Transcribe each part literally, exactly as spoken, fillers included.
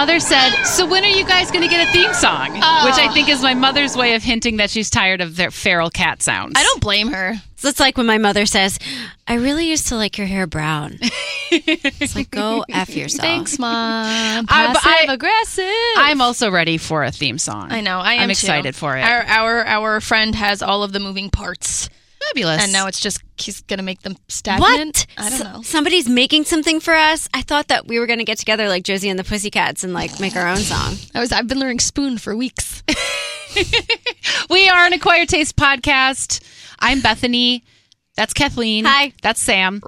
mother said, so when are you guys going to get a theme song? Oh. Which I think is my mother's way of hinting that she's tired of their feral cat sounds. I don't blame her. So it's like when my mother says, I really used to like your hair brown. It's like, go F yourself. Thanks, Mom. I- but Passive I- aggressive. I'm also ready for a theme song. I know. I am I'm too. excited for it. Our, our our friend has all of the moving parts, Fabulous. and now it's just he's gonna make them stagnant. What? I don't S- know. Somebody's making something for us. I thought that we were going to get together like Josie and the Pussycats and like make our own song. I was. I've been learning spoon for weeks. We are an Acquired Taste podcast. I'm Bethany. That's Kathleen. Hi. That's Sam.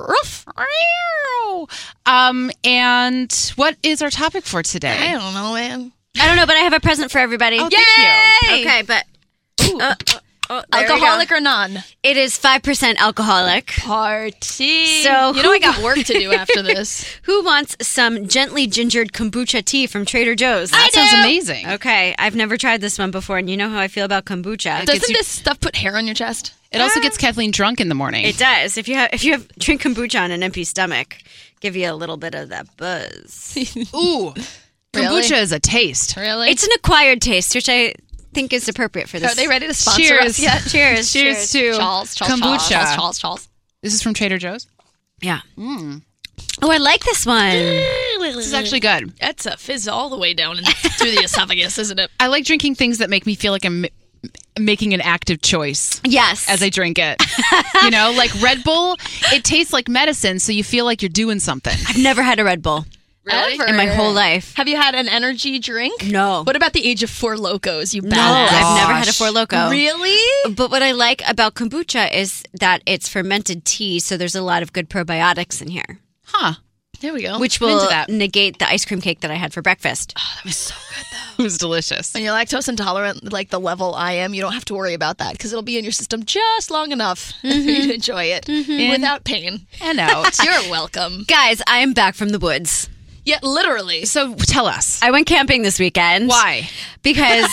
Um, and what is our topic for today? I don't know, man. I don't know, but I have a present for everybody. Oh, thank you. Okay, but Ooh. uh, uh, oh, there we go. Alcoholic or non? It is five percent alcoholic. Party. So you know I who- got work to do after this. Who wants some gently gingered kombucha tea from Trader Joe's? That I sounds do. amazing. Okay, I've never tried this one before, and you know how I feel about kombucha. Doesn't you- this stuff put hair on your chest? It also gets Kathleen drunk in the morning. It does. If you have if you have drink kombucha on an empty stomach, give you a little bit of that buzz. Ooh. Really? Kombucha is a taste. Really? It's an acquired taste, which I think is appropriate for this. Are they ready to sponsor Cheers. us yet? Cheers. Cheers to Charles, Charles, kombucha. Charles, Charles, Charles. This is from Trader Joe's. Yeah. Oh, I like this one. This is actually good. That's a fizz all the way down in, through the esophagus, isn't it? I like drinking things that make me feel like I'm ma- making an active choice Yes. as I drink it. You know, like Red Bull, it tastes like medicine, so you feel like you're doing something. I've never had a Red Bull Ever. in my whole life. Have you had an energy drink? No. What about the age of Four Locos, you No, badass? I've never had a Gosh. Four Loko. Really? But what I like about kombucha is that it's fermented tea, so there's a lot of good probiotics in here, Huh. There we go. which I'm into will that. negate the ice cream cake that I had for breakfast. That was so good, though. It was delicious. When you're lactose intolerant, like the level I am, you don't have to worry about that because it'll be in your system just long enough for you to enjoy it without pain. And out. You're welcome. Guys, I am back from the woods. Yeah, literally. So tell us. I went camping this weekend. Why? Because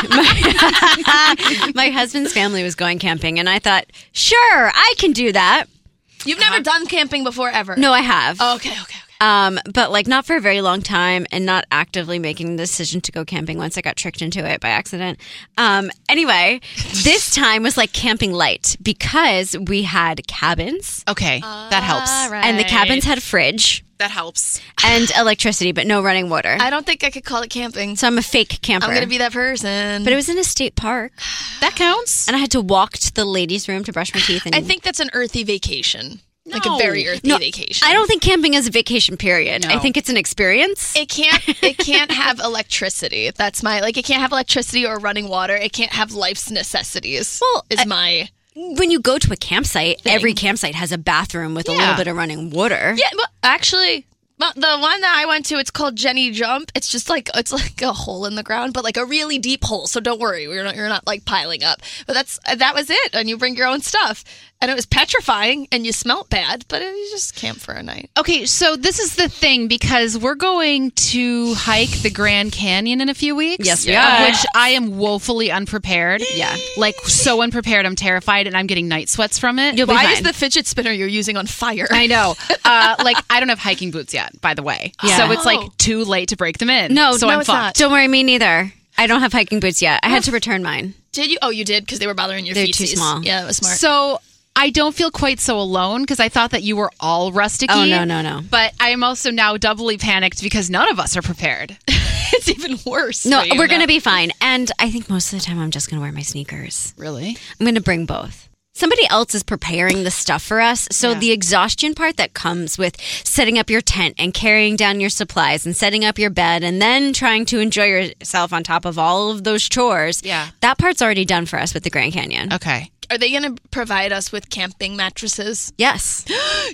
my, my husband's family was going camping, and I thought, sure, I can do that. You've never done camping before, ever? No, I have. Okay, okay, okay. Um, but like not for a very long time, and not actively making the decision to go camping once I got tricked into it by accident. Um, anyway, this time was like camping light because we had cabins, Okay. that helps. All right. and the cabins had a fridge That helps. and electricity, but no running water. I don't think I could call it camping. So I'm a fake camper. I'm going to be that person. but it was in a state park, That counts. and I had to walk to the ladies' room to brush my teeth. And I think that's an earthy vacation. Like a No. very earthy No, vacation. I don't think camping is a vacation. Period. No. I think it's an experience. It can't. It can't have electricity. That's my like. It can't have electricity or running water. It can't have life's necessities. Well, is I- my When you go to a campsite, every campsite has a bathroom with a Yeah. little bit of running water. yeah. But actually, but the one that I went to, it's called Jenny Jump. It's just like it's like a hole in the ground, but like a really deep hole. So don't worry, you're not you're not like piling up. But that's that was it, and you bring your own stuff, and it was petrifying, and you smelt bad, but it, you just camp for a night. Okay, so this is the thing because we're going to hike the Grand Canyon in a few weeks. Yes, we of are. Which I am woefully unprepared. Yeah. Like so unprepared. I'm terrified and I'm getting night sweats from it. You'll be Why fine. is the fidget spinner you're using on fire? I know. Uh, like I don't have hiking boots yet, by the way. Yeah. So it's like Oh. too late to break them in. No, so no, I'm it's fucked. not. Don't worry, me neither. I don't have hiking boots yet. I had to return mine. Did you? Oh, you did because they were bothering your They're feet. too small. Yeah, that was smart. So I don't feel quite so alone because I thought that you were all rusticy. Oh, no, no, no. But I'm also now doubly panicked because none of us are prepared. It's even worse. No, for you we're going to now. be fine. And I think most of the time I'm just going to wear my sneakers. Really? I'm going to bring both. Somebody else is preparing the stuff for us. So Yeah. the exhaustion part that comes with setting up your tent and carrying down your supplies and setting up your bed and then trying to enjoy yourself on top of all of those chores. Yeah. That part's already done for us with the Grand Canyon. Okay. Are they going to provide us with camping mattresses? Yes.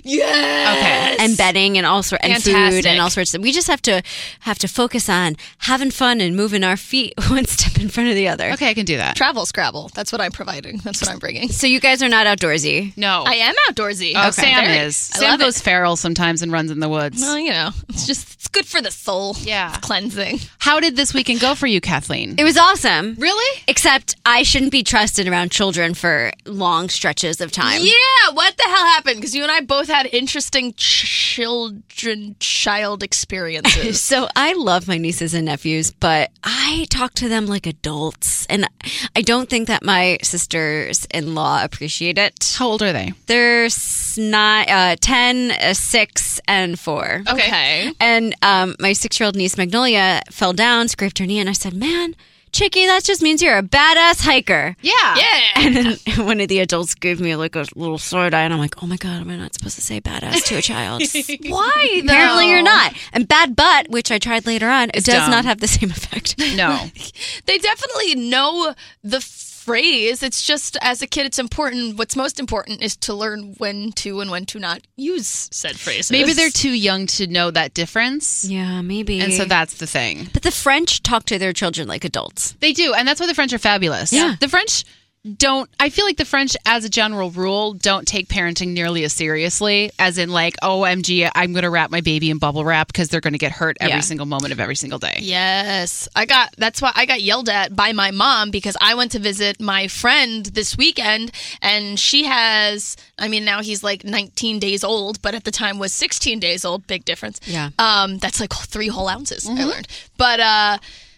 Yes. Okay. And bedding and all sort and food Fantastic. and all sorts of. We just have to have to focus on having fun and moving our feet one step in front of the other. Okay, I can do that. Travel Scrabble. That's what I'm providing. That's what I'm bringing. So you guys are not outdoorsy. No. I am outdoorsy. Oh, Sam Very. is. I Sam love goes it. feral sometimes and runs in the woods. Well, you know, it's just it's good for the soul. Yeah. It's cleansing. How did this weekend go for you, Kathleen? It was awesome. Really? Except I shouldn't be trusted around children for for long stretches of time. Yeah, what the hell happened? Because you and I both had interesting children, child experiences. So I love my nieces and nephews, but I talk to them like adults. And I don't think that my sisters-in-law appreciate it. How old are they? They're s- nine, uh, ten, uh, six, and four. Okay. And um, my six-year-old niece, Magnolia, fell down, scraped her knee, and I said, man, Chicky, that just means you're a badass hiker. Yeah. Yeah. And then one of the adults gave me like a little side eye, and I'm like, oh my God, am I not supposed to say badass to a child? Why, though? Apparently you're not. And bad butt, which I tried later on, It's does dumb. not have the same effect. No. They definitely know the phrase. It's just, as a kid, it's important. What's most important is to learn when to and when to not use said phrases. Maybe they're too young to know that difference. Yeah, maybe. And so that's the thing. But the French talk to their children like adults. They do. And that's why the French are fabulous. Yeah. The French don't, I feel like the French, as a general rule, don't take parenting nearly as seriously as in like, O M G, I'm going to wrap my baby in bubble wrap because they're going to get hurt every Yeah. single moment of every single day. Yes. I got, that's why I got yelled at by my mom because I went to visit my friend this weekend and she has, I mean, now he's like nineteen days old, but at the time was sixteen days old. Big difference. Yeah. Um, that's like three whole ounces, I learned. But, uh,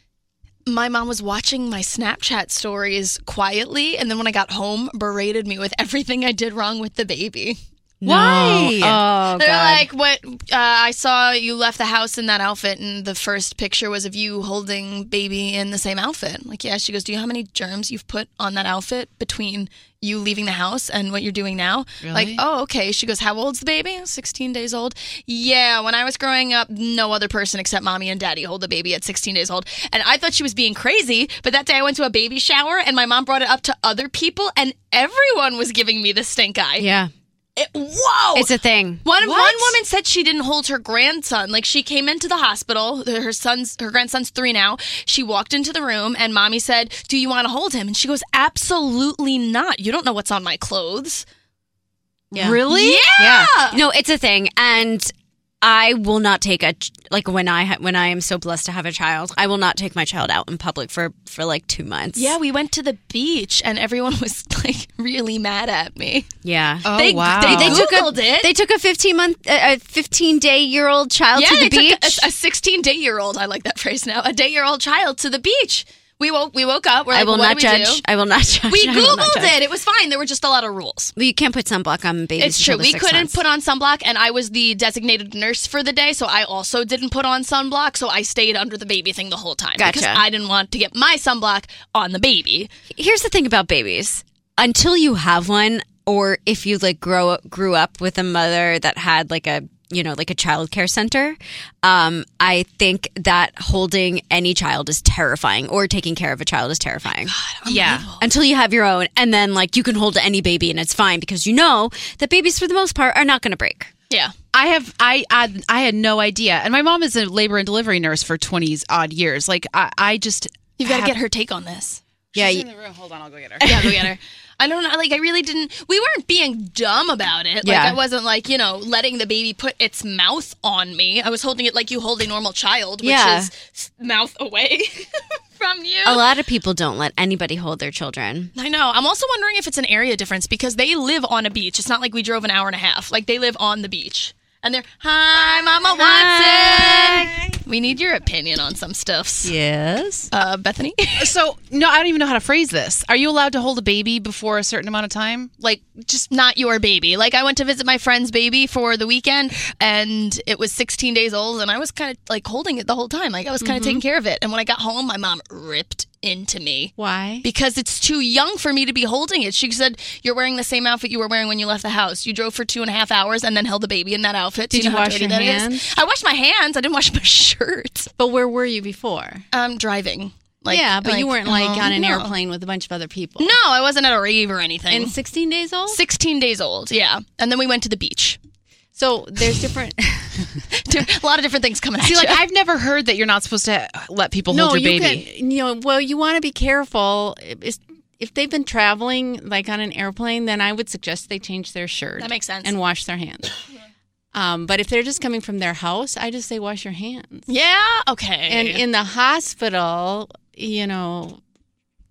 my mom was watching my Snapchat stories quietly, and then when I got home, berated me with everything I did wrong with the baby. Why? Oh, They're God. like, "What? Uh, I saw you left the house in that outfit, and the first picture was of you holding baby in the same outfit." I'm like, yeah. She goes, "Do you know how many germs you've put on that outfit between you leaving the house and what you're doing now?" Really? Like, oh, okay. She goes, "How old's the baby?" sixteen days old. Yeah. When I was growing up, no other person except mommy and daddy hold a baby at sixteen days old. And I thought she was being crazy. But that day I went to a baby shower, and my mom brought it up to other people, and everyone was giving me the stink eye. Yeah. It, whoa! It's a thing. One What? one woman said she didn't hold her grandson. Like she came into the hospital. Her son's her grandson's three now. She walked into the room and mommy said, "Do you want to hold him?" And she goes, "Absolutely not. You don't know what's on my clothes." Yeah. Really? Yeah. No, it's a thing. And I will not take a, like when I, ha- when I am so blessed to have a child, I will not take my child out in public for, for like two months. Yeah, we went to the beach and everyone was like really mad at me. Yeah. Oh, they, wow. They, They took a Googled it. They took a fifteen month, a fifteen day year old child yeah, to the they beach. took a, a sixteen day year old. I like that phrase now. A day year old child to the beach. We woke. We woke up. We're like, I will what not do we judge. do? I will not judge. We I will not Googled judge. it. It was fine. There were just a lot of rules. Well, you can't put sunblock on babies. It's true. until they're We six couldn't months. put on sunblock, and I was the designated nurse for the day, so I also didn't put on sunblock. So I stayed under the baby thing the whole time because Gotcha. I didn't want to get my sunblock on the baby. Here's the thing about babies. Until you have one, or if you like grow grew up with a mother that had like a you know like a child care center, um, I think that holding any child is terrifying, or taking care of a child is terrifying. Yeah. Until you have your own, and then like you can hold any baby and it's fine because you know that babies for the most part are not going to break. Yeah. I have I, I I had no idea, and my mom is a labor and delivery nurse for twenty odd years. Like I, I just You've got to have- get her take on this. Yeah, She's you- in the room. Hold on, I'll go get her. Yeah, go get her. I don't know. Like, I really didn't. We weren't being dumb about it. Like, Yeah. I wasn't like, you know, letting the baby put its mouth on me. I was holding it like you hold a normal child, which Yeah. is s- mouth away from you. a lot of people don't let anybody hold their children. I know. I'm also wondering if it's an area difference because they live on a beach. It's not like we drove an hour and a half. Like, they live on the beach. And they're, hi, Mama Watson. We need your opinion on some stuffs. Yes. Uh, Bethany? So no, I don't even know how to phrase this. Are you allowed to hold a baby before a certain amount of time? Like just Not your baby. Like, I went to visit my friend's baby for the weekend, and it was sixteen days old, and I was kind of, like, holding it the whole time. Like, I was kind of taking care of it. And when I got home, my mom ripped into me. Why? Because it's too young for me to be holding it. She said, "You're wearing the same outfit you were wearing when you left the house. You drove for two and a half hours and then held the baby in that outfit." Do Did know you how wash dirty your that is? hands? I washed my hands. I didn't wash my shirt. But where were you before? Um, driving. Like, yeah, but you weren't like um, on an no. airplane with a bunch of other people. No, I wasn't at a rave or anything. And sixteen days old? sixteen days old, yeah. And then we went to the beach. So there's different. A lot of different things coming see, at like you. I've never heard that you're not supposed to let people no, hold your you baby. can. You know, well, you want to be careful. If, if they've been traveling like on an airplane, then I would suggest they change their shirt. That makes sense. And wash their hands. Um, but if they're just coming from their house, I just say wash your hands. Yeah, okay. And in the hospital, you know,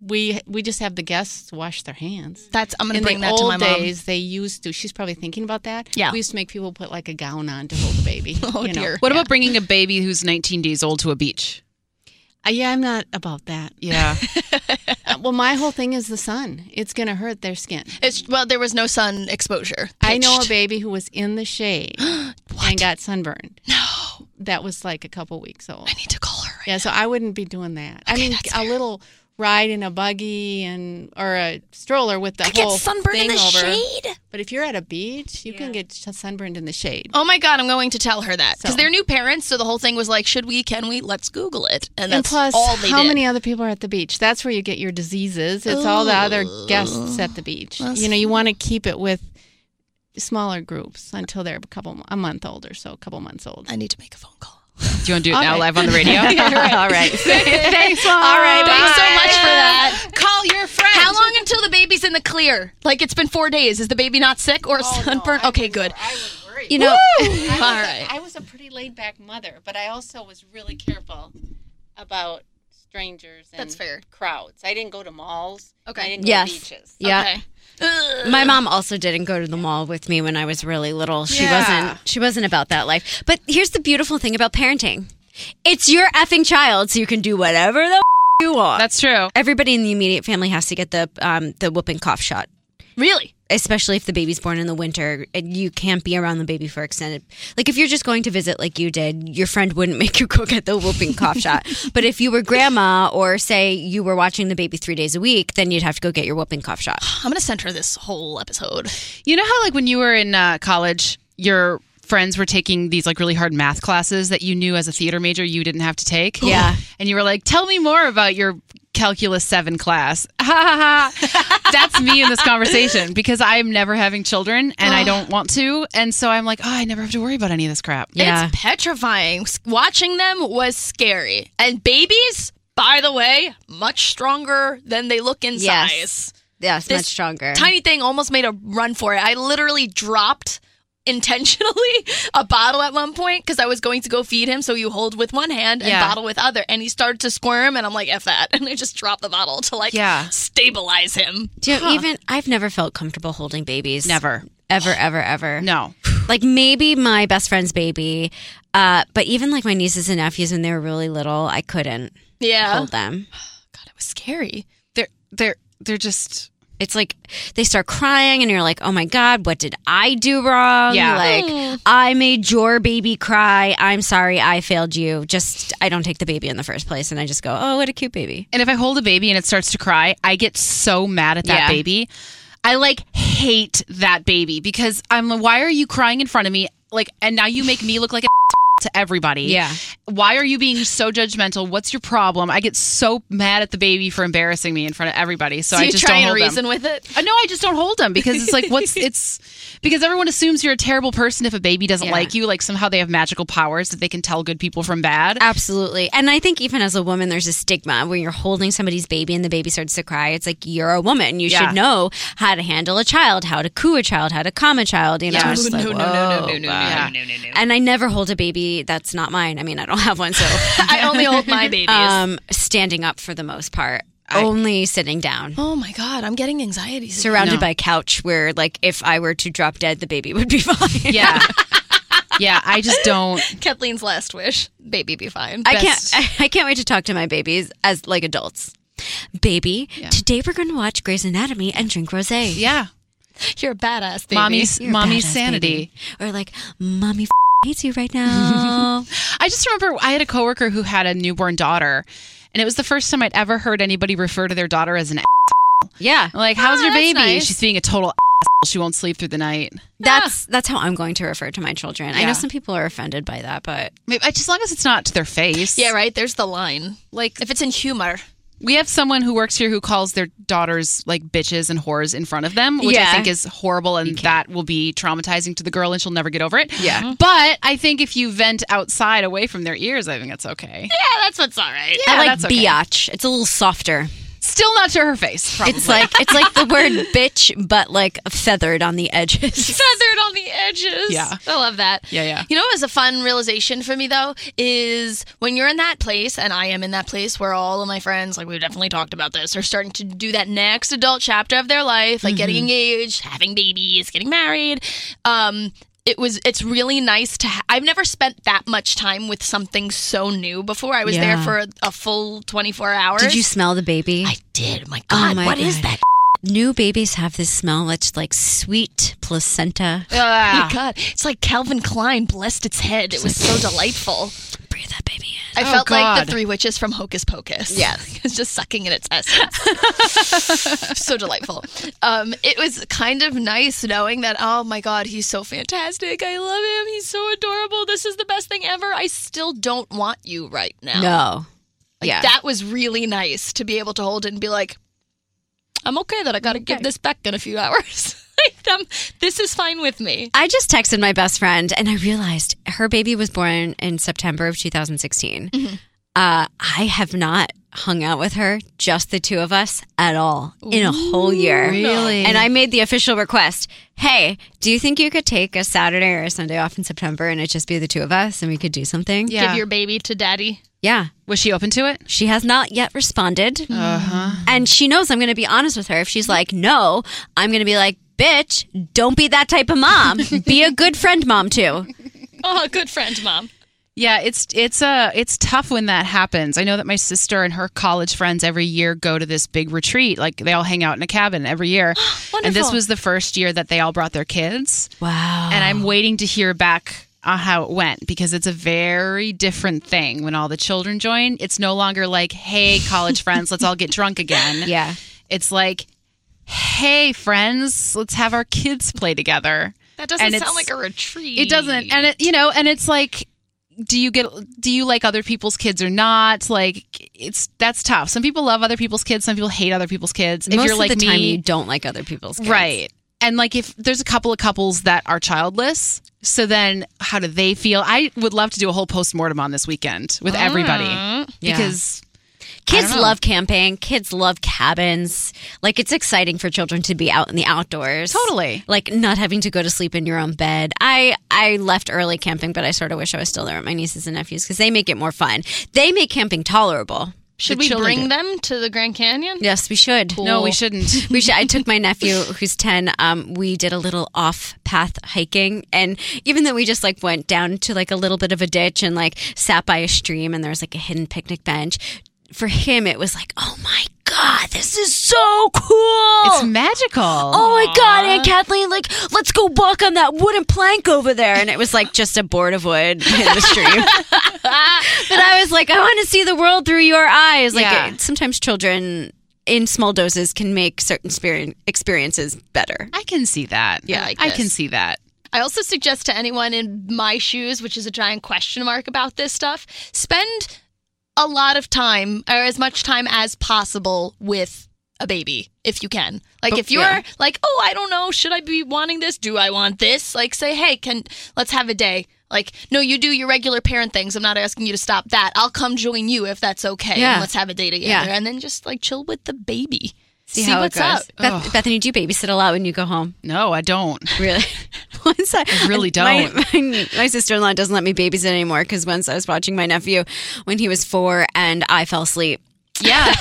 we we just have the guests wash their hands. That's I'm going In to bring the that to old my mom. days, they used to. She's probably thinking about that. Yeah. We used to make people put like a gown on to hold the baby. Oh, you know. dear. What about bringing a baby who's nineteen days old to a beach? Uh, yeah, I'm not about that. Yeah. Uh, well, my whole thing is the sun. It's going to hurt their skin. It's well, there was no sun exposure. I know a Pitched. baby who was in the shade and got sunburned. No, That was like a couple weeks old. I need to call her. Right Yeah, so I wouldn't be doing that. I mean, that's a fair. little ride in a buggy and or a stroller with the I get whole sunburned in thing the over. shade. But if you're at a beach, you can get sunburned in the shade. Oh my God, I'm going to tell her that because So- they're new parents. So the whole thing was like, should we? Can we? Let's Google it. And And that's plus, all they how did. many other people are at the beach? That's where you get your diseases. It's all the other guests at the beach. That's You know, you want to keep it with smaller groups until they're a couple a month old or so, a couple months old. I need to make a phone call. Do you want to do it All now right. live on the radio? All right. Thanks, Mom. All right, thanks so much for that. Call your friend. How long until the baby's in the clear? Like it's been four days. Is the baby not sick or sunburned? Okay, good. I was worried. You know, I was, All right. I was a pretty laid back mother, but I also was really careful about strangers and That's fair. crowds. I didn't go to malls. Okay. I didn't go Yes. to beaches. yeah. Okay. Ugh. My mom also didn't go to the mall with me when I was really little. She Yeah. wasn't she wasn't about that life. But here's the beautiful thing about parenting. It's your effing child, so you can do whatever the f- you want. That's true. Everybody in the immediate family has to get the um, the whooping cough shot, Really? especially if the baby's born in the winter. And you can't be around the baby for extended. Like if you're just going to visit, like you did, your friend wouldn't make you go get the whooping cough shot. But if you were grandma, or say you were watching the baby three days a week, then you'd have to go get your whooping cough shot. I'm gonna send her this whole episode. You know how, like, when you were in uh, college, your friends were taking these like really hard math classes that you knew as a theater major you didn't have to take? Yeah. And you were like, tell me more about your calculus seven class. Ha ha ha. That's me in this conversation because I'm never having children and I don't want to. And so I'm like, oh, I never have to worry about any of this crap. Yeah. It's petrifying. Watching them was scary. And babies, by the way, much stronger than they look in Yes. size. Yes, This much stronger. Tiny thing almost made a run for it. I literally dropped intentionally a bottle at one point because I was going to go feed him. So you hold with one hand and Yeah. bottle with other. And he started to squirm and I'm like, F that. And I just dropped the bottle to like Yeah. stabilize him. Do you know, even I've never felt comfortable holding babies. Never. Ever, ever, ever. No. Like maybe my best friend's baby, uh, but even like my nieces and nephews when they were really little, I couldn't Yeah. hold them. God, it was scary. They're, they're, they're just... It's like they start crying and you're like, oh my God, what did I do wrong? Yeah. Like I made your baby cry. I'm sorry I failed you. Just, I don't take the baby in the first place. And I just go, oh, what a cute baby. And if I hold a baby and it starts to cry, I get so mad at that Yeah. baby. I like hate that baby because I'm like, why are you crying in front of me? Like, and now you make me look like a to everybody. Yeah. Why are you being so judgmental? What's your problem? I get so mad at the baby for embarrassing me in front of everybody. So Do I you just try don't and hold reason them. with it? Uh, no, I just don't hold them because it's like, what's it's because everyone assumes you're a terrible person if a baby doesn't Yeah. like you. Like somehow they have magical powers that they can tell good people from bad. Absolutely. And I think even as a woman, there's a stigma when you're holding somebody's baby and the baby starts to cry. It's like, you're a woman. You Yeah. should know how to handle a child, how to coo a child, how to calm a child. You know, Yeah. it's just No, like, no, no, no, whoa, no, no, no, wow. no, no, no, no. And I never hold a baby that's not mine. I mean, I don't have one, so I only hold my babies. um, standing up for the most part. Only sitting down. oh my God, I'm getting anxiety. Surrounded No. by a couch where, like, if I were to drop dead, the baby would be fine. Yeah. Yeah, I just don't. Kathleen's last wish, baby be fine. I Best. can't. I, I can't wait to talk to my babies as like adults. Baby, today we're going to watch Grey's Anatomy and drink rosé. Yeah. You're a badass, baby. Mommy's, You're a mommy's badass sanity. baby. Or like, mommy f- hates you right now. I just remember I had a coworker who had a newborn daughter, and it was the first time I'd ever heard anybody refer to their daughter as an ass. yeah, Like, how's Oh, your that's baby? nice. She's being a total ass. She won't sleep through the night. that's that's how I'm going to refer to my children. I Yeah. know some people are offended by that, but Maybe, just as long as it's not to their face. Yeah, right. There's the line. Like, If it's in humor. we have someone who works here who calls their daughters like bitches and whores in front of them, which Yeah. I think is horrible, and that will be traumatizing to the girl, and she'll never get over it. Yeah. But I think if you vent outside away from their ears, I think that's okay. Yeah, that's what's all right. I like that's okay. biatch. It's a little softer. Still not to her face. Probably. It's like it's like the word bitch, but like feathered on the edges. Feathered on the edges. Yeah. I love that. Yeah, yeah. You know what was a fun realization for me, though, is when you're in that place, and I am in that place where all of my friends, like we've definitely talked about this, are starting to do that next adult chapter of their life, like getting engaged, having babies, getting married. Um, it was, it's really nice to, ha- I've never spent that much time with something so new before. I was Yeah. there for a, a full twenty-four hours. Did you smell the baby? I did. My Oh God, my what is God. that? New babies have this smell that's like sweet placenta. Oh my God. It's like Calvin Klein blessed its head. It was so delightful. Breathe that baby in. I Oh, felt like God. the three witches from Hocus Pocus. Yeah. It's just sucking in its essence. So delightful. Um, it was kind of nice knowing that, oh my God, he's so fantastic. I love him. He's so adorable. This is the best thing ever. I still don't want you right now. No. Like, yeah. that was really nice to be able to hold it and be like, I'm okay that I got to give this back in a few hours. Like, um, this is fine with me. I just texted my best friend and I realized her baby was born in September of two thousand sixteen. Mm-hmm. Uh, I have not hung out with her, just the two of us, at all in a whole year. Really? And I made the official request, hey, do you think you could take a Saturday or a Sunday off in September and it just be the two of us and we could do something? Yeah. Give your baby to daddy. Yeah. Was she open to it? She has not yet responded. Uh-huh. And she knows I'm going to be honest with her. If she's like, no, I'm going to be like, bitch, don't be that type of mom. Be a good friend mom, too. Oh, good friend, Mom. Yeah, it's it's uh it's tough when that happens. I know that my sister and her college friends every year go to this big retreat. Like they all hang out in a cabin every year. And this Wonderful. was the first year that they all brought their kids. Wow. And I'm waiting to hear back on how it went because it's a very different thing when all the children join. It's no longer like, hey, college friends, let's all get drunk again. Yeah. It's like, hey, friends, let's have our kids play together. That doesn't And sound it's- like a retreat. It doesn't, and it, you know, and it's like, do you get, do you like other people's kids or not? Like, it's that's tough. Some people love other people's kids. Some people hate other people's kids. If Most you're like of the me, time, you don't like other people's kids. right? And like, if there's a couple of couples that are childless, so then how do they feel? I would love to do a whole postmortem on this weekend with everybody Yeah. because. Kids don't know. love camping. Kids love cabins. Like, it's exciting for children to be out in the outdoors. Totally. Like, not having to go to sleep in your own bed. I, I left early camping, but I sort of wish I was still there with my nieces and nephews because they make it more fun. They make camping tolerable. Should The we children bring do. them to the Grand Canyon? Yes, we should. No, we shouldn't. We should. I took my nephew, who's ten. Um, we did a little off-path hiking, and even though we just like went down to like a little bit of a ditch and like sat by a stream, and there was like a hidden picnic bench. For him, it was like, oh my God, this is so cool. It's magical. Oh my God, Aunt Kathleen, like, let's go walk on that wooden plank over there. And it was like just a board of wood in the stream. But I was like, I want to see the world through your eyes. Like, Yeah. it- sometimes children in small doses can make certain experi- experiences better. I can see that. Yeah, like I this. can see that. I also suggest to anyone in my shoes, which is a giant question mark about this stuff, spend a lot of time or as much time as possible with a baby if you can. Like Oh, if you're yeah. like, oh, I don't know, should I be wanting this? Do I want this? Like say, hey, can let's have a day. Like, no, you do your regular parent things. I'm not asking you to stop that. I'll come join you if that's okay. Yeah. And let's have a day together. Yeah. And then just like chill with the baby. See, how what's it goes. up. Beth- Bethany, do you babysit a lot when you go home? No, I don't. Really? Once I, I really my- don't. My, my sister-in-law doesn't let me babysit anymore because once I was watching my nephew when he was four and I fell asleep. Yeah.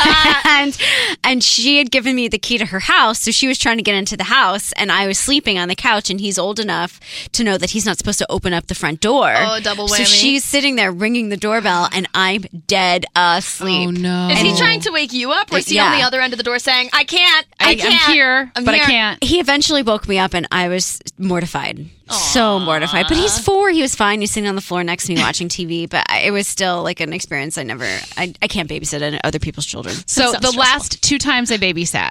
and and she had given me the key to her house, so she was trying to get into the house, and I was sleeping on the couch, and he's old enough to know that he's not supposed to open up the front door. Oh, double So whammy. she's sitting there ringing the doorbell, and I'm dead asleep. Oh no. Is he trying to wake you up or is he Yeah. on the other end of the door saying, I can't, I, I, can't. I'm here, I'm but here." I can't. He eventually woke me up, and I was mortified. So mortified. But he's four. He was fine. He's sitting on the floor next to me watching T V. But I, it was still like an experience I never, I, I can't babysit other people's children. So sounds the stressful. last two times I babysat,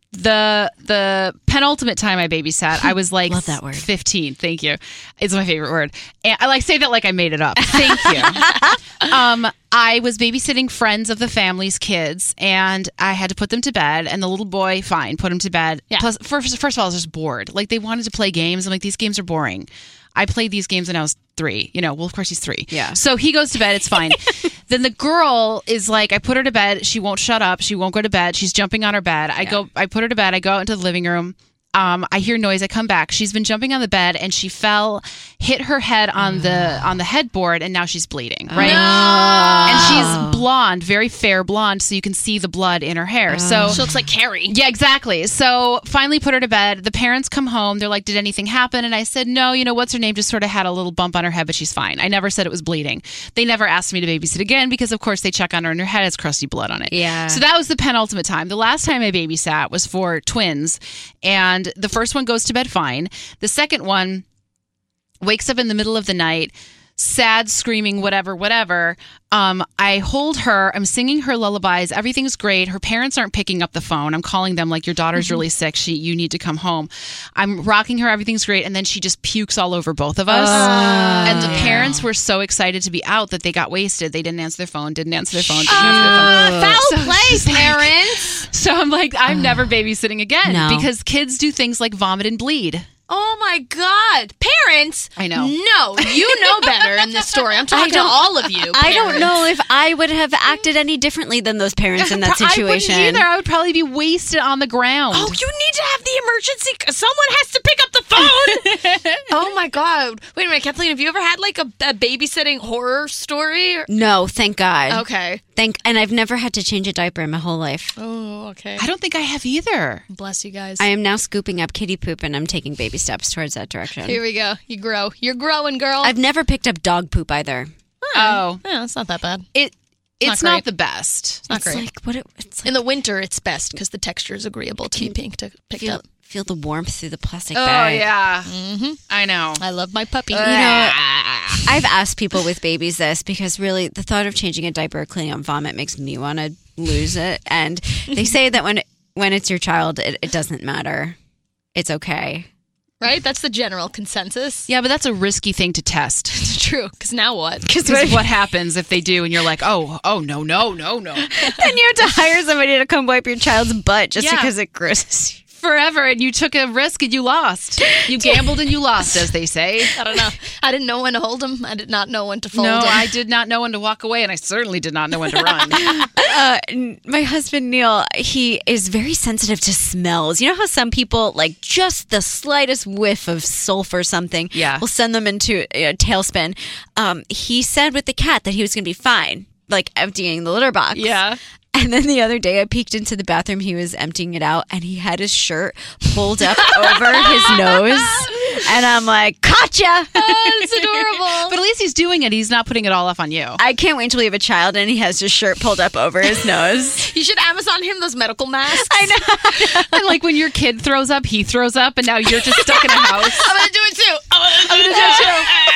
the the penultimate time I babysat, I was like Love that word. fifteen. Thank you. It's my favorite word. And I like say that like I made it up. Thank you. um, I was babysitting friends of the family's kids, and I had to put them to bed. And the little boy, fine, put him to bed. Yeah. Plus, first, first of all, I was just bored. Like they wanted to play games. I'm like, these games are boring. I played these games when I was three. You know, well, of course he's three. Yeah. So he goes to bed. It's fine. Then the girl is like, I put her to bed. She won't shut up. She won't go to bed. She's jumping on her bed. I go, I put her to bed. I go out into the living room. Um, I hear noise. I come back. She's been jumping on the bed and she fell, hit her head on the on the headboard, and now she's bleeding. Right, and she's blonde, very fair blonde, so you can see the blood in her hair. So She looks like Carrie. yeah, exactly. So finally put her to bed. The parents come home. They're like, did anything happen? And I said, no, you know, what's her name just sort of had a little bump on her head, but she's fine. I never said it was bleeding. They never asked me to babysit again because, of course, they check on her and her head has crusty blood on it. Yeah. So that was the penultimate time. The last time I babysat was for twins, and the first one goes to bed fine. The second one wakes up in the middle of the night, sad, screaming, whatever, whatever. Um, I hold her. I'm singing her lullabies. Everything's great. Her parents aren't picking up the phone. I'm calling them like, your daughter's really sick. She, you need to come home. I'm rocking her. Everything's great. And then she just pukes all over both of us. Uh, and the parents were so excited to be out that they got wasted. They didn't answer their phone, didn't answer their phone, didn't answer their phone. Uh, foul So play, she's like- parents. So I'm like, I'm never babysitting again No. because kids do things like vomit and bleed. Oh my God. Parents. I know. No, you know better in this story. I'm talking to don't- all of you. I don't parents. know if I would have acted any differently than those parents in that situation. I wouldn't either. I would probably be wasted on the ground. Oh, you need to have the emergency. Someone has to pick up the phone. Oh my God. Wait a minute, Kathleen, have you ever had like a, a babysitting horror story? No, thank God. Okay. Thank, and I've never had to change a diaper in my whole life. Oh, okay. I don't think I have either. Bless you guys. I am now scooping up kitty poop, and I'm taking baby steps towards that direction. Here we go. You grow. You're growing, girl. I've never picked up dog poop either. Oh, yeah, it's not that bad. it it's not not, great. the best. Not It's great. like what it, it's like. In the winter, it's best because the texture is agreeable to be pink to pick Feel, up. feel the warmth through the plastic Oh bag. yeah, Mm-hmm. I know. I love my puppy. You know, I've asked people with babies this because really the thought of changing a diaper or cleaning up vomit makes me want to lose it. And they say that when when it's your child, it, it doesn't matter. It's okay. Right? That's the general consensus. Yeah, but that's a risky thing to test. It's true. Because now what? Because what happens if they do, and you're like, oh, oh no, no, no, no, And you have to hire somebody to come wipe your child's butt just Yeah. because it grosses you. forever, and you took a risk and you lost. You gambled and you lost, as they say. I don't know. I didn't know when to hold him. I did not know when to fold No, him. I did not know when to walk away, and I certainly did not know when to run. Uh, n- my husband Neil, he is very sensitive to smells. You know how some people like just the slightest whiff of sulfur or something Yeah. will send them into a tailspin. Um, he said with the cat that he was going to be fine, like emptying the litter box. Yeah. And then the other day I peeked into the bathroom, he was emptying it out, and he had his shirt pulled up over his nose. And I'm like, gotcha! Oh, it's adorable. But at least he's doing it. He's not putting it all off on you. I can't wait until we have a child and he has his shirt pulled up over his nose. You should Amazon him those medical masks. I know. And like when your kid throws up, he throws up, and now you're just stuck in a house. I'm going to do it too. I'm going to do it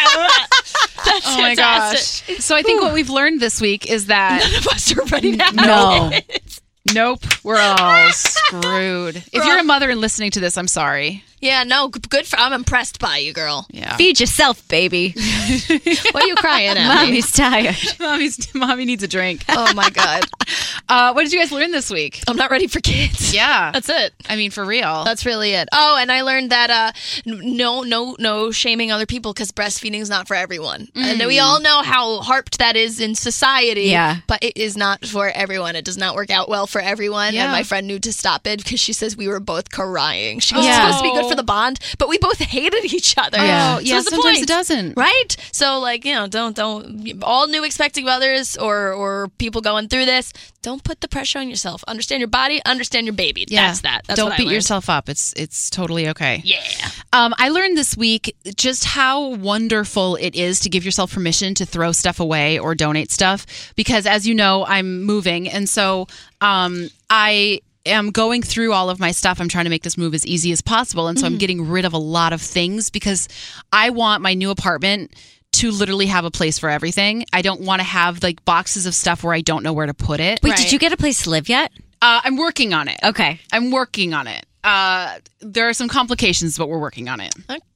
too. That's Oh my fantastic. gosh. So I think what we've learned this week is that None of us are ready to have No. kids. nope, we're all screwed. If you're a mother and listening to this, I'm sorry. Yeah, no, g- good for. I'm impressed by you, girl. Yeah. Feed yourself, baby. Why are you crying at me? Mommy's tired. Mommy's, mommy needs a drink. Oh my god, Uh, what did you guys learn this week? I'm not ready for kids. Yeah. That's it. I mean, for real. That's really it. Oh, and I learned that uh, n- no, no, no shaming other people because breastfeeding is not for everyone. And we all know how harped that is in society. Yeah. But it is not for everyone. It does not work out well for everyone. Yeah. And my friend knew to stop it because she says we were both crying. She was Yeah. supposed to be good for the bond, but we both hated each other. Yeah. Oh, So yeah, what's the sometimes point? it doesn't. Right? So, like, you know, don't, don't, all new expecting mothers or, or people going through this, don't put the pressure on yourself. Understand your body, understand your baby. Yeah. That's that. That's Don't what I beat learned. yourself up. It's it's totally okay. Yeah. Um, I learned this week just how wonderful it is to give yourself permission to throw stuff away or donate stuff. Because as you know, I'm moving. And so um, I am going through all of my stuff. I'm trying to make this move as easy as possible. And so I'm getting rid of a lot of things because I want my new apartment to literally have a place for everything. I don't want to have like boxes of stuff where I don't know where to put it. Wait, Right. did you get a place to live yet? Uh, I'm working on it. Okay. I'm working on it. Uh, there are some complications, but we're working on it.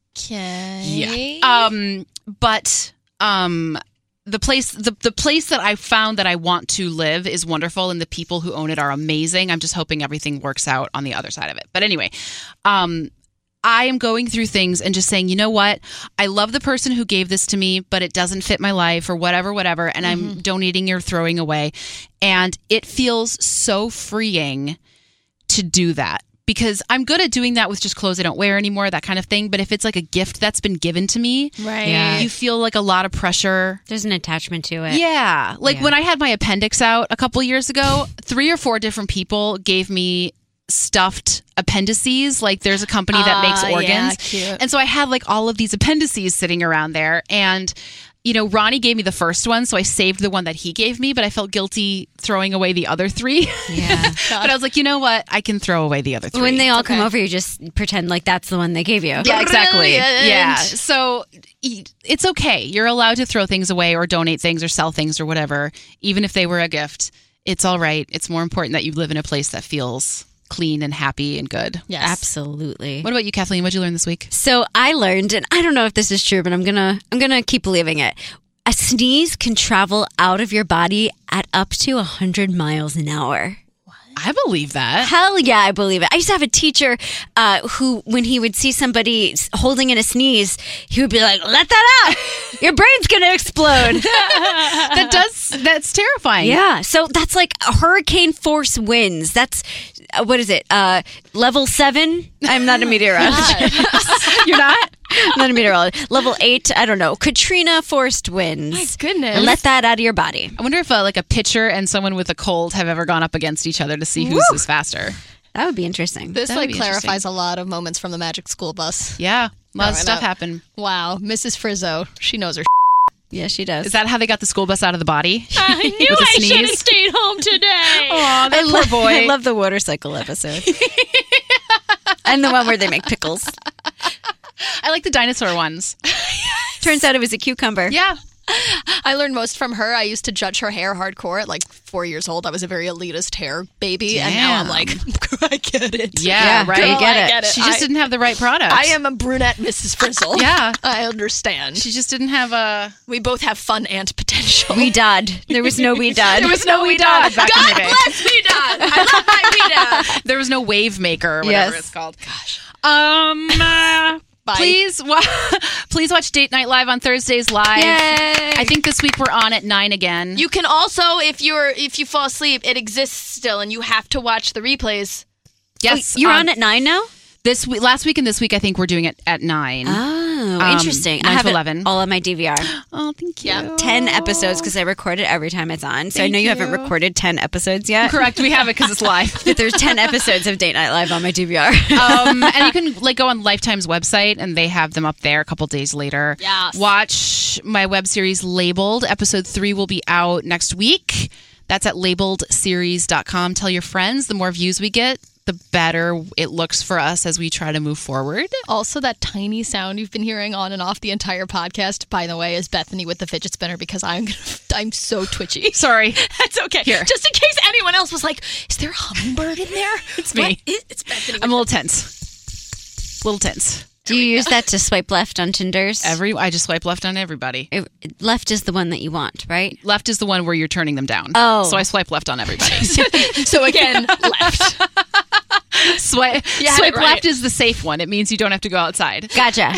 Okay. Um, but um, the place, the the place that I found that I want to live is wonderful, and the people who own it are amazing. I'm just hoping everything works out on the other side of it. But anyway, um, I am going through things and just saying, you know what? I love the person who gave this to me, but it doesn't fit my life or whatever, whatever. And mm-hmm. I'm donating or throwing away. And it feels so freeing to do that. Because I'm good at doing that with just clothes I don't wear anymore, that kind of thing. But if it's like a gift that's been given to me, right. Yeah. you feel like a lot of pressure. There's an attachment to it. Yeah. Like Yeah. when I had my appendix out a couple years ago, three or four different people gave me stuffed appendices. Like there's a company that Ah, makes yeah, organs. cute. And so I had like all of these appendices sitting around there. And you know, Ronnie gave me the first one, so I saved the one that he gave me, but I felt guilty throwing away the other three. Yeah. But I was like, you know what? I can throw away the other three. When they all Okay. come over, you just pretend like that's the one they gave you. Yeah, exactly. Brilliant. Yeah. So e- it's okay. You're allowed to throw things away or donate things or sell things or whatever, even if they were a gift. It's all right. It's more important that you live in a place that feels clean and happy and good. Yes. Absolutely. What about you, Kathleen? What did you learn this week? So I learned, and I don't know if this is true, but I'm gonna I'm gonna keep believing it. A sneeze can travel out of your body at up to one hundred miles an hour. I believe that. Hell yeah, I believe it. I used to have a teacher uh, who, when he would see somebody s- holding in a sneeze, he would be like, let that out. Your brain's going to explode. That does, that's terrifying. Yeah. So that's like a hurricane force winds. That's, uh, what is it? Uh, level seven? I'm not a meteorologist. You're not? I'm not a meteorologist. Level eight, I don't know. Katrina forced winds. My goodness. Let that out of your body. I wonder if uh, like a pitcher and someone with a cold have ever gone up against each other to see whose is faster. That would be interesting. This That would like be clarifies a lot of moments from the Magic School Bus. Yeah. A lot of Growing stuff up. happened. Wow, Missus Frizzo, she knows her. Yeah, she does. Is that how they got the school bus out of the body? I knew With a I should have sneeze? stayed home today. Aw, that I poor love, boy. I love the water cycle episode. And the one where they make pickles. I like the dinosaur ones. Turns out it was a cucumber. Yeah. I learned most from her. I used to judge her hair hardcore at like four years old. I was a very elitist hair baby, and now I'm Damn. like, I get it. Yeah, Yeah, right. you get I it. get it. She just I, didn't have the right product. I am a brunette Missus Frizzle. Yeah. I understand. She just didn't have a. We both have fun and potential. We dod. There was no we dod. There was no wee dog back in the day. bless me, Dad. I love my Rita. There was no wave maker or whatever Yes. it's called. Gosh. Um. uh, Bye. please, wa- please watch Date Night Live on Thursdays live. Yay. I think this week we're on at nine again. You can also, if you're if you fall asleep, it exists still, and you have to watch the replays. yes, You're um, on at nine now? this week. Last week and this week, I think we're doing it at nine. Oh, Um, interesting. I nine to have it eleven. all on my D V R. Oh, thank you. Yeah. ten episops because I record it every time it's on. So I Thank know you, haven't you. recorded ten episodes yet. Correct. We have it because it's live. But there's ten episodes of Date Night Live on my D V R. um, and you can like go on Lifetime's website and they have them up there a couple days later. Yes. Watch my web series Labeled. Episode three will be out next week. That's at labeled series dot com. Tell your friends. The more views we get, the better it looks for us as we try to move forward. Also, that tiny sound you've been hearing on and off the entire podcast, by the way, is Bethany with the fidget spinner because I'm gonna, I'm so twitchy. Sorry. That's okay. Here. Just in case anyone else was like, "Is there a hummingbird in there?" It's me. What is- It's Bethany. I'm a little tense. Little tense. Do you use that to swipe left on Tinders? Every I just swipe left on everybody. It- left is the one that you want, right? Left is the one where you're turning them down. Oh. So I swipe left on everybody. So again, left. Swipe, You had swipe it right. left is the safe one. It means you don't have to go outside. Gotcha.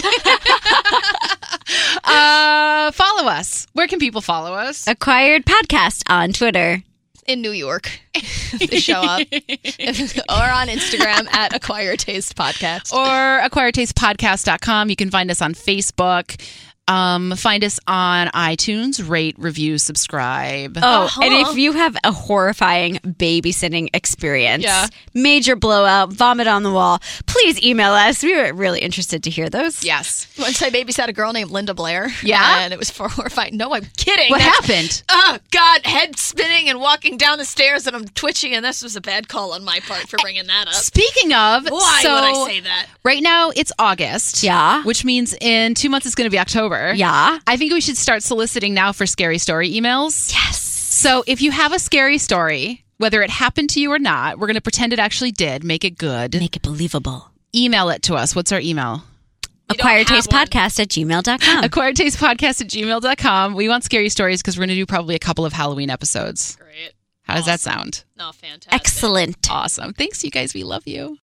Uh, follow us. Where can people follow us? Acquired Podcast on Twitter. In New York, if they show up, or on Instagram at Acquire Taste Podcast. Or acquire taste podcast dot com. You can find us on Facebook. Um, find us on iTunes. Rate, review, subscribe. Oh, Uh-huh. and if you have a horrifying babysitting experience, Yeah. major blowout, vomit on the wall, please email us. We were really interested to hear those. Yes. Once I babysat a girl named Linda Blair. Yeah? And it was for horrifying. No, I'm kidding. What That's- happened? Oh, God. Head spinning and walking down the stairs, and I'm twitching, and this was a bad call on my part for bringing that up. Speaking of, Why so would I say that? right now it's August. Yeah. Which means in two months it's going to be October. Yeah. I think we should start soliciting now for scary story emails. Yes. So if you have a scary story, whether it happened to you or not, we're going to pretend it actually did. Make it good. Make it believable. Email it to us. What's our email? You don't Acquired have Taste one. Podcast at gmail dot com. acquired taste podcast at gmail dot com. We want scary stories because we're going to do probably a couple of Halloween episodes. Great. How does that sound? No, fantastic. Excellent. Awesome. Thanks, you guys. We love you.